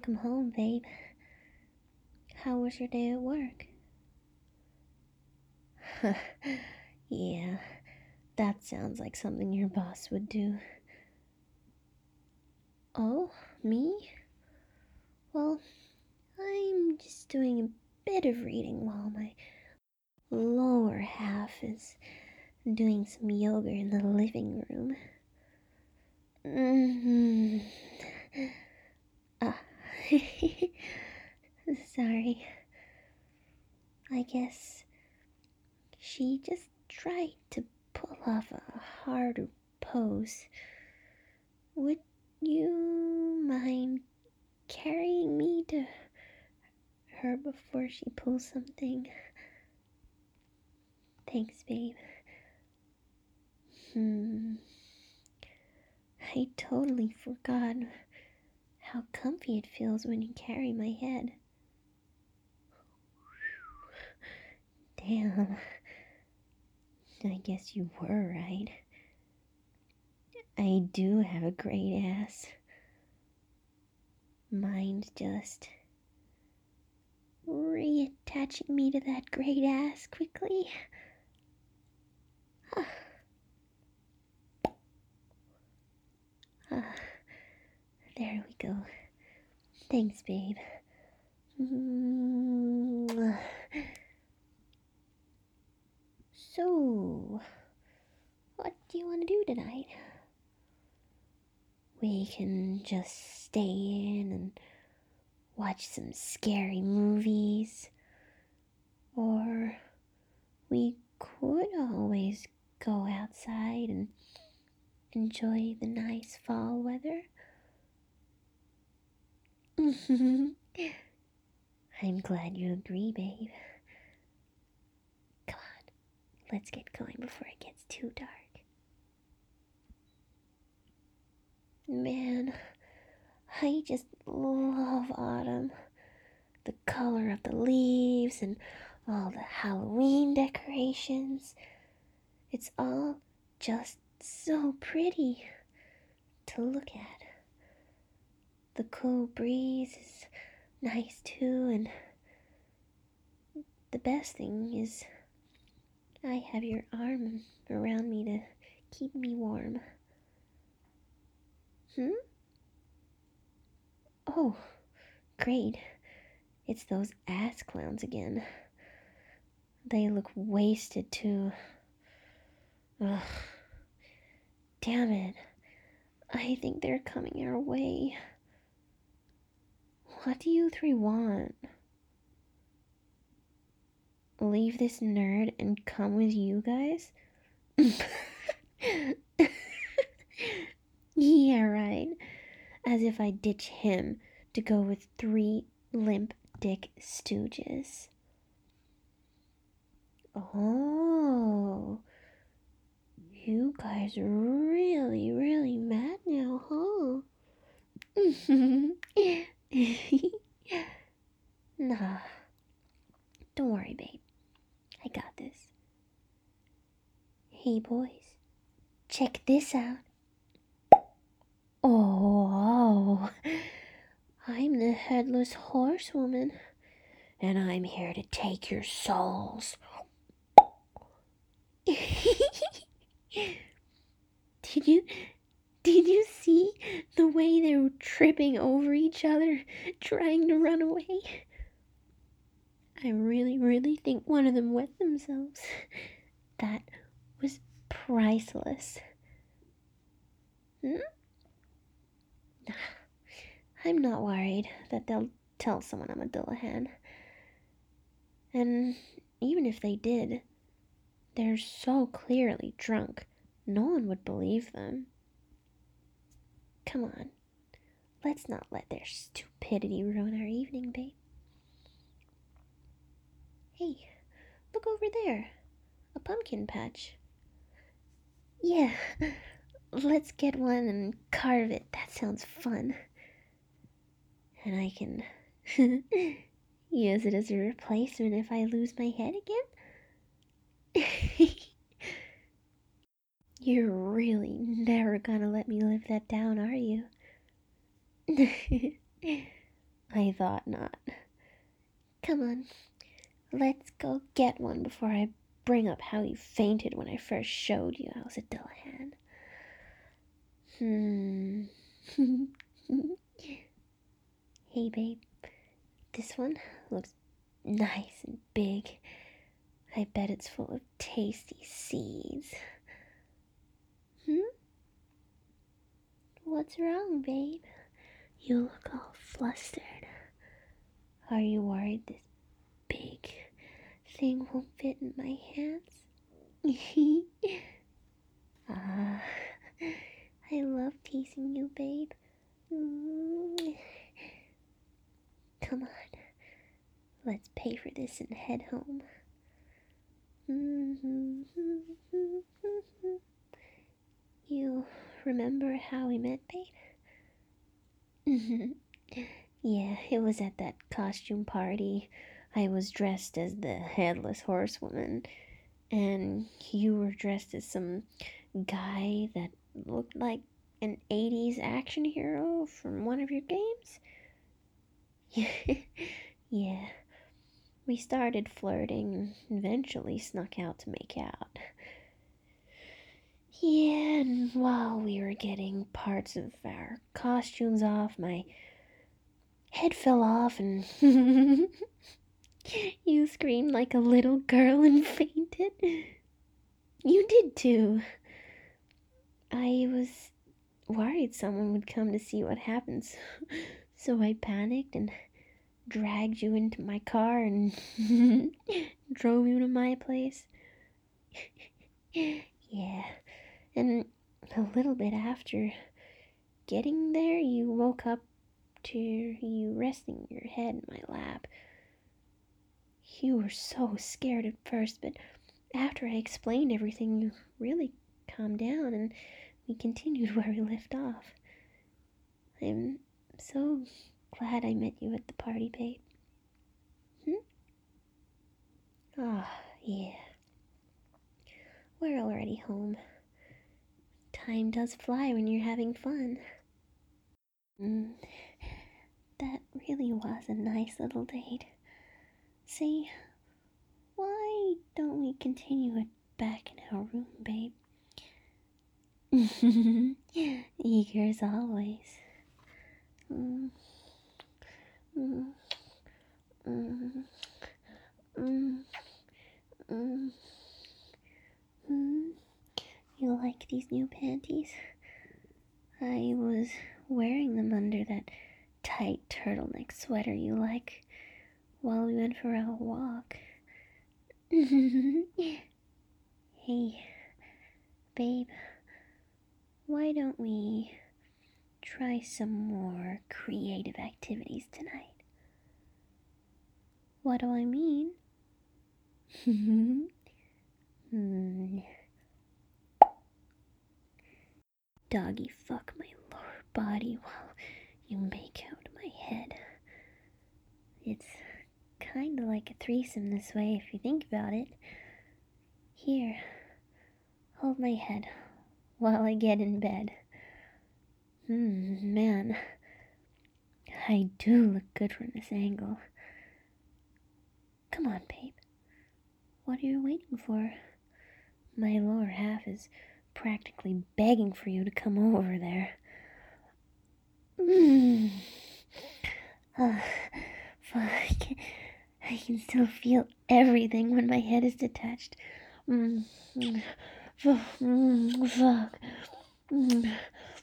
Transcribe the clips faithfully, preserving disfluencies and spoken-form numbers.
Welcome home, babe. How was your day at work? Yeah, that sounds like something your boss would do. Oh, me? Well, I'm just doing a bit of reading while my lower half is doing some yoga in the living room. Mm-hmm. Ah. Sorry. I guess she just tried to pull off a harder pose. Would you mind carrying me to her before she pulls something? Thanks, babe. Hmm. I totally forgot how comfy it feels when you carry my head. Damn. I guess you were right. I do have a great ass. Mind just reattaching me to that great ass quickly. Ah. Ah. There we go. Thanks, babe. Mm-hmm. So, what do you want to do tonight? We can just stay in and watch some scary movies. Or we could always go outside and enjoy the nice fall weather. I'm glad you agree, babe. Come on, let's get going before it gets too dark. Man, I just love autumn. The color of the leaves and all the Halloween decorations. It's all just so pretty to look at. The cool breeze is nice too, and the best thing is I have your arm around me to keep me warm. Hmm? Oh, great. It's those ass clowns again. They look wasted too. Ugh. Damn it. I think they're coming our way. What do you three want? Leave this nerd and come with you guys? Yeah, right. As if I'd ditch him to go with three limp dick stooges. Oh, you guys are really, really mad now, huh? Nah, don't worry, babe. I got this. Hey, boys, check this out. Oh, I'm the headless horsewoman, and I'm here to take your souls. Did you did you see the way they were tripping over each other, trying to run away? I really, really think one of them wet themselves. That was priceless. Hmm? I'm not worried that they'll tell someone I'm a Dullahan. And even if they did, they're so clearly drunk, no one would believe them. Come on, let's not let their stupidity ruin our evening, babe. Hey, look over there. A pumpkin patch. Yeah, let's get one and carve it. That sounds fun. And I can use it as a replacement if I lose my head again. You're really never gonna let me live that down, are you? I thought not. Come on, let's go get one before I bring up how you fainted when I first showed you I was a Dillahan. Hmm. Hey, babe. This one looks nice and big. I bet it's full of tasty seeds. Hmm? What's wrong, babe? You look all flustered. Are you worried this big thing won't fit in my hands? Ah, I love teasing you, babe. Come on, let's pay for this and head home. You remember how we met, babe? Yeah, it was at that costume party. I was dressed as the Headless Horsewoman, and you were dressed as some guy that looked like an eighties action hero from one of your games? Yeah. We started flirting and eventually snuck out to make out. Yeah, and while we were getting parts of our costumes off, my head fell off and you screamed like a little girl and fainted. You did too. I was worried someone would come to see what happens, so I panicked and dragged you into my car and drove you to my place. Yeah, and a little bit after getting there, you woke up to you resting your head in my lap. You were so scared at first, but after I explained everything, you really calmed down and we continued where we left off. I'm so glad I met you at the party, babe. Hmm? Ah, oh, yeah. We're already home. Time does fly when you're having fun. Mm, that really was a nice little date. See, why don't we continue it back in our room, babe? Eager as always. Mm, mm, mm, mm, mm, mm. You like these new panties? I was wearing them under that tight turtleneck sweater you like while we went for our walk. Hey, babe, why don't we try some more creative activities tonight? What do I mean? hmm. Doggy fuck my lower body while you make out my head. It's kinda like a threesome this way if you think about it. Here, hold my head while I get in bed. Hmm, man, I do look good from this angle. Come on, babe. What are you waiting for? My lower half is practically begging for you to come over there. Mm. Uh, fuck. I can still feel everything when my head is detached. Mm. Fuck. Mm. Fuck. Mm.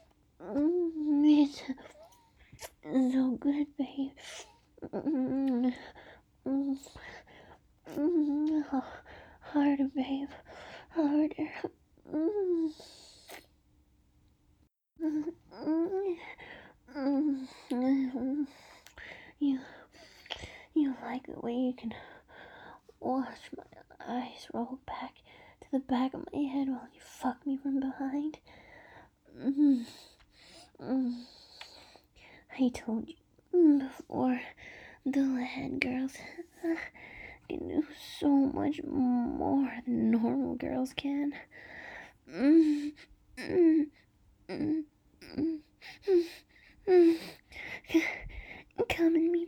It's so good, babe. Mm. Mm. Mm. Harder, babe. Harder. Mm. You, you like the way you can watch my eyes roll back to the back of my head while you fuck me from behind. Mm, mm. I told you before, Dillahan girls can do so much more than normal girls can. Mm, mm, mm, mm, mm, mm. Come in me,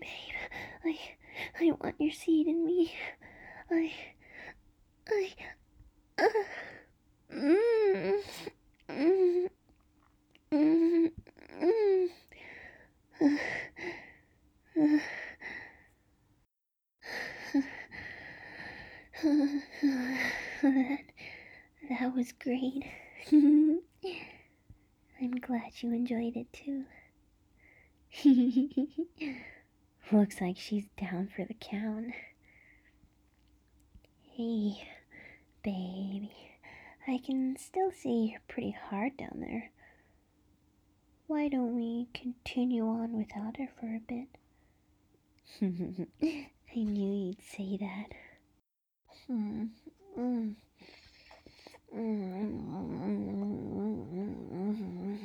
That was great. I'm glad you enjoyed it too. Looks like she's down for the count. Hey, baby. I can still see you're pretty hard down there. Why don't we continue on without her for a bit? I knew you'd say that. Hmm. Mm. Mm.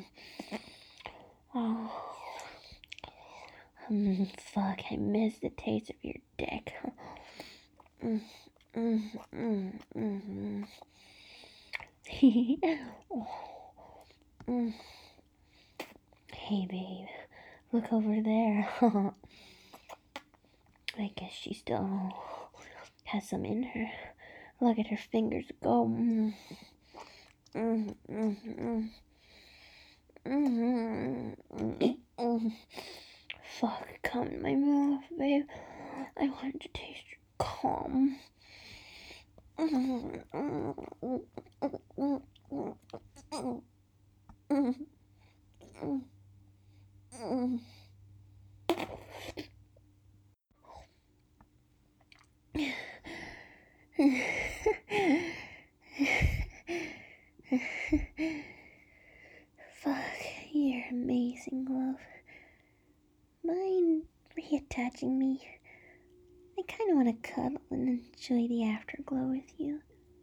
Oh. Mm, fuck, I miss the taste of your dick. Mm, mm, mm, mm, mm. Oh. Mm. Hey, babe, look over there. I guess she still has some in her. Look at her fingers go. Mm. Mm, mm, mm. Mm, mm, mm. Fuck, come in my mouth, babe. I want to taste your cum. Mm, mm, mm, mm, mm, mm, mm, mm, mm. Fuck, you're amazing, love. Mind reattaching me? I kind of want to cuddle and enjoy the afterglow with you.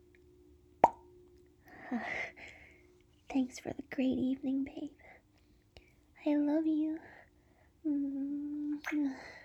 Thanks for the great evening, babe. I love you. Mm-hmm.